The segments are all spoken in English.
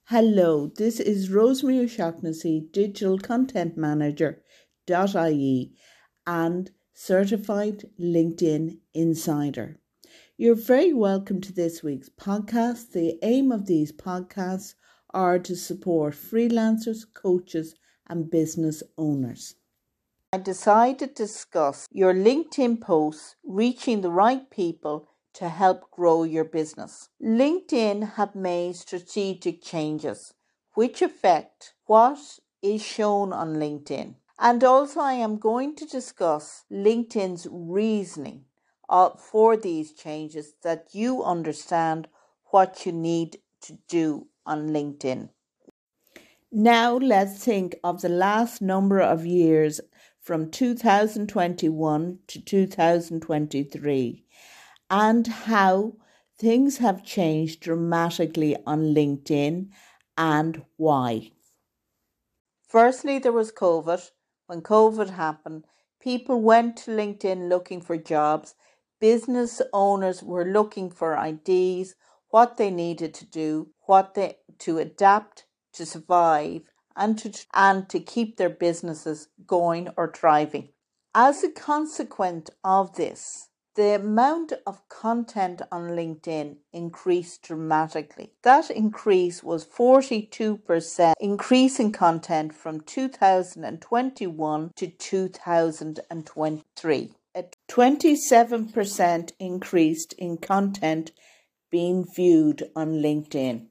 Hello, this is Rosemary O'Shaughnessy, Digital Content Manager .ie and Certified LinkedIn Insider. You're very welcome to this week's podcast. The aim of these podcasts are to support freelancers, coaches, and business owners. I decided to discuss your LinkedIn posts reaching the right people to help grow your business. LinkedIn have made strategic changes which affect what is shown on LinkedIn. And also I am going to discuss LinkedIn's reasoning for these changes, that you understand what you need to do on LinkedIn. Now let's think of the last number of years from 2021 to 2023 and how things have changed dramatically on LinkedIn and why. Firstly, there was COVID. When COVID happened, people went to LinkedIn looking for jobs. Business owners were looking for ideas, what they needed to do, to adapt, to survive, and to keep their businesses going or thriving. As a consequence of this, the amount of content on LinkedIn increased dramatically. That increase was 42% increase in content from 2021 to 2023. A 27% increase in content being viewed on LinkedIn.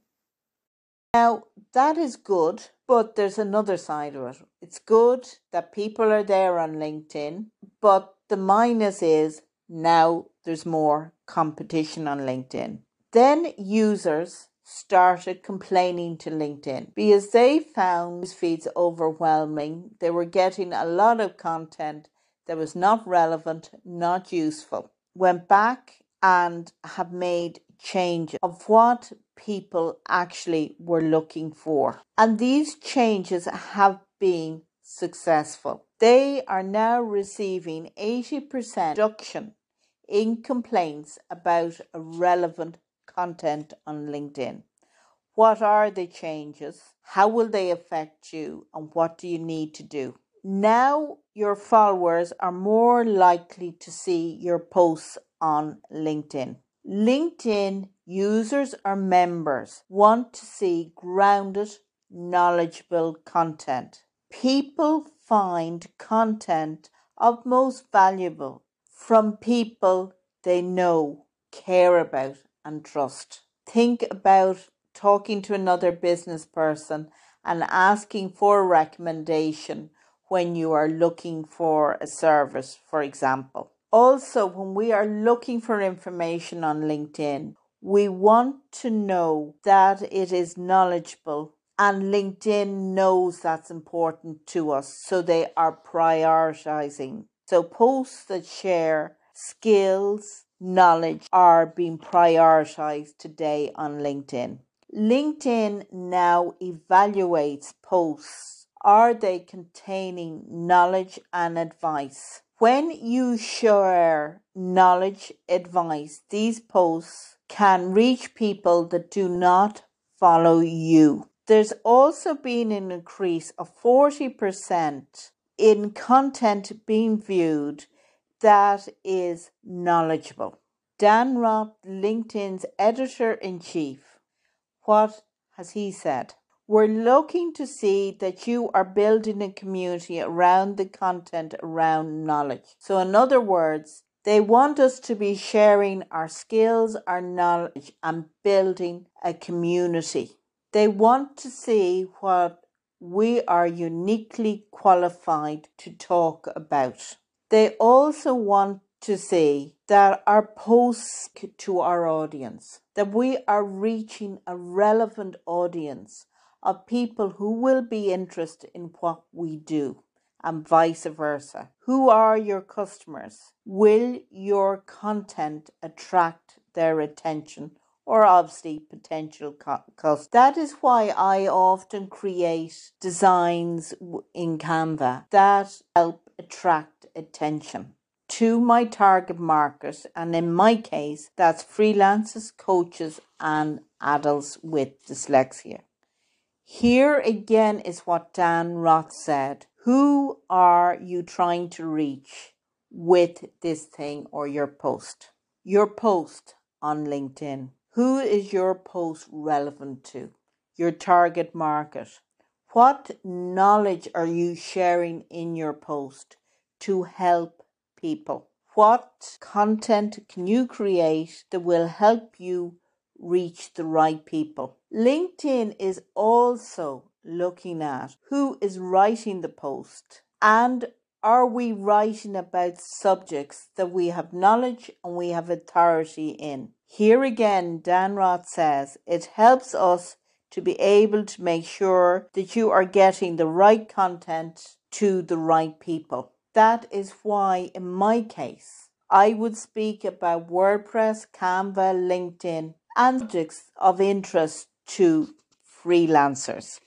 Now, that is good, but there's another side of it. It's good that people are there on LinkedIn, but the minus is now there's more competition on LinkedIn. Then users started complaining to LinkedIn because they found news feeds overwhelming. They were getting a lot of content that was not relevant, not useful. Went back and have made changes of what people actually were looking for. And these changes have been successful. They are now receiving 80% reduction in complaints about irrelevant content on LinkedIn. What are the changes? How will they affect you? And what do you need to do? Now your followers are more likely to see your posts on LinkedIn. LinkedIn users or members want to see grounded, knowledgeable content. People find content of most valuable from people they know, care about, and trust. Think about talking to another business person and asking for a recommendation when you are looking for a service, for example. Also, when we are looking for information on LinkedIn, we want to know that it is knowledgeable, and LinkedIn knows that's important to us, so they are prioritizing. So posts that share skills, knowledge are being prioritized today on LinkedIn. LinkedIn now evaluates posts. Are they containing knowledge and advice? When you share knowledge, advice, these posts can reach people that do not follow you. There's also been an increase of 40% in content being viewed that is knowledgeable. Dan Roth, LinkedIn's editor-in-chief, what has he said? We're looking to see that you are building a community around the content around knowledge. So in other words, they want us to be sharing our skills, our knowledge, and building a community. They want to see what we are uniquely qualified to talk about. They also want to see that our posts to our audience, that we are reaching a relevant audience of people who will be interested in what we do, and vice versa. Who are your customers? Will your content attract their attention, or obviously potential customers? That is why I often create designs in Canva that help attract attention to my target market, and in my case that's freelancers, coaches, and adults with dyslexia. Here again is what Dan Roth said. Who are you trying to reach with this thing or your post? Your post on LinkedIn. Who is your post relevant to? Your target market. What knowledge are you sharing in your post to help people? What content can you create that will help you reach the right people? LinkedIn is also looking at who is writing the post, and are we writing about subjects that we have knowledge and we have authority in? Here again, Dan Roth says it helps us to be able to make sure that you are getting the right content to the right people. That is why, in my case, I would speak about WordPress, Canva, LinkedIn, and subjects of interest to freelancers.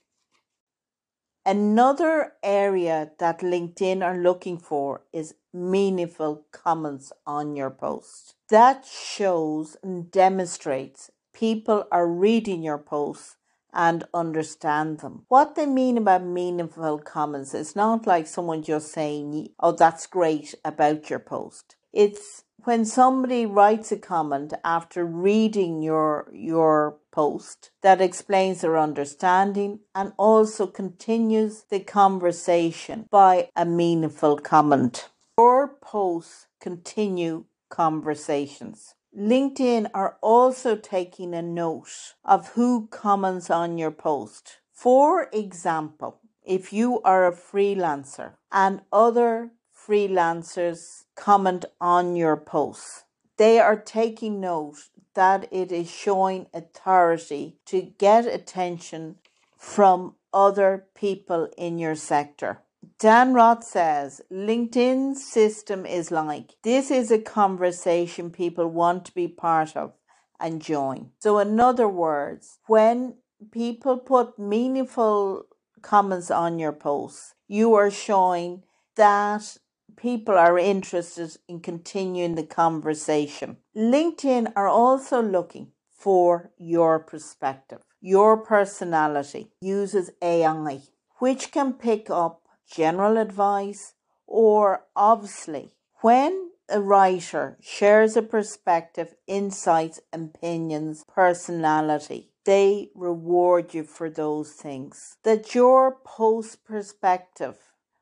Another area that LinkedIn are looking for is meaningful comments on your post. That shows and demonstrates people are reading your posts and understand them. What they mean about meaningful comments is not like someone just saying, oh, that's great about your post. It's when somebody writes a comment after reading your post that explains their understanding and also continues the conversation by a meaningful comment. Your posts continue conversations. LinkedIn are also taking a note of who comments on your post. For example, if you are a freelancer and other freelancers comment on your posts, they are taking note that it is showing authority to get attention from other people in your sector. Dan Roth says, LinkedIn's system is like, this is a conversation people want to be part of and join. So in other words, when people put meaningful comments on your posts, you are showing that people are interested in continuing the conversation. LinkedIn are also looking for your perspective. Your personality uses AI, which can pick up general advice or obviously when a writer shares a perspective, insights, opinions, personality, they reward you for those things. That your post perspective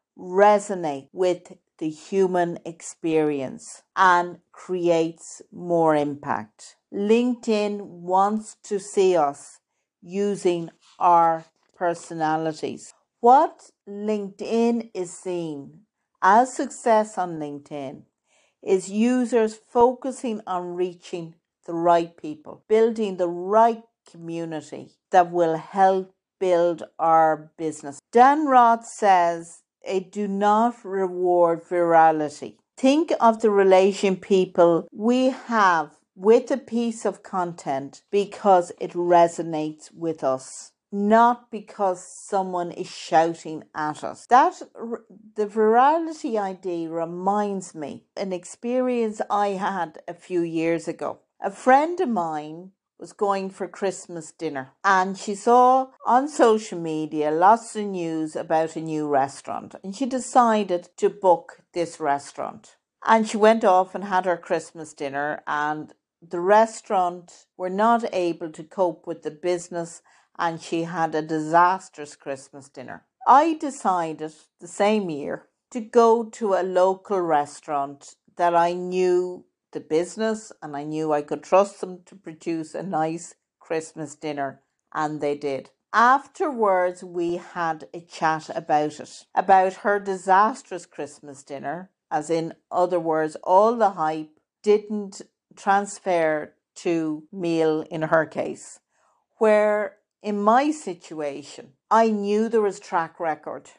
resonate with the human experience and creates more impact. LinkedIn wants to see us using our personalities. What LinkedIn is seeing as success on LinkedIn is users focusing on reaching the right people, building the right community that will help build our business. Dan Roth says, do not reward virality. Think of the relation people we have with a piece of content because it resonates with us, not because someone is shouting at us. The virality idea reminds me of an experience I had a few years ago. A friend of mine was going for Christmas dinner and she saw on social media lots of news about a new restaurant and she decided to book this restaurant. And she went off and had her Christmas dinner, and the restaurant were not able to cope with the business and she had a disastrous Christmas dinner. I decided the same year to go to a local restaurant that I knew the business and I knew I could trust them to produce a nice Christmas dinner, and they did. Afterwards, we had a chat about it, about her disastrous Christmas dinner, as in other words, all the hype didn't transfer to meal in her case, where in my situation, I knew there was track record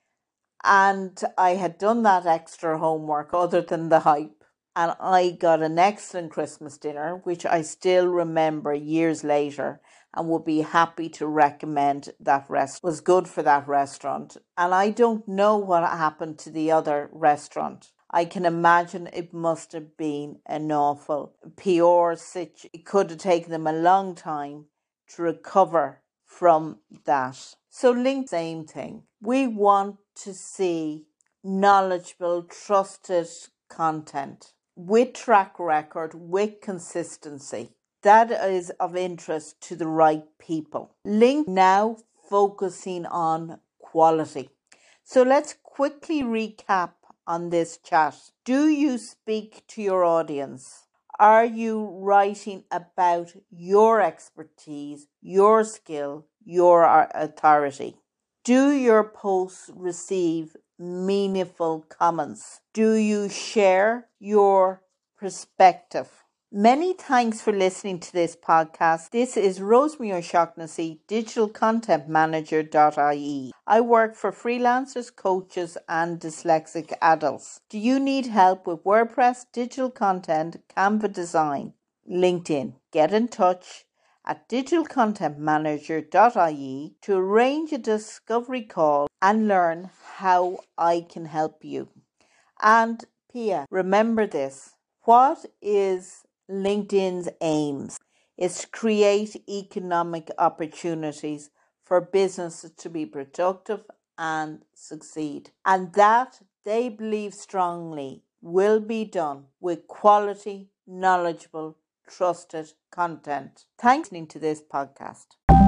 and I had done that extra homework other than the hype. And I got an excellent Christmas dinner, which I still remember years later and would be happy to recommend. That restaurant was good for that restaurant. And I don't know what happened to the other restaurant. I can imagine it must have been an awful PR situation. It could have taken them a long time to recover from that. So link, same thing. We want to see knowledgeable, trusted content with track record, with consistency. That is of interest to the right people. Link now focusing on quality. So let's quickly recap on this chat. Do you speak to your audience? Are you writing about your expertise, your skill, your authority? Do your posts receive meaningful comments? Do you share your perspective? Many thanks for listening to this podcast. This is Rosemary O'Shaughnessy, Digital Content Manager.ie. I work for freelancers, coaches, and dyslexic adults. Do you need help with WordPress, digital content, Canva design, LinkedIn? Get in touch at digitalcontentmanager.ie to arrange a discovery call and learn how I can help you. And Pia, remember this. What is LinkedIn's aims? Is to create economic opportunities for businesses to be productive and succeed. And that, they believe strongly, will be done with quality, knowledgeable, trusted content. Thanks for listening to this podcast.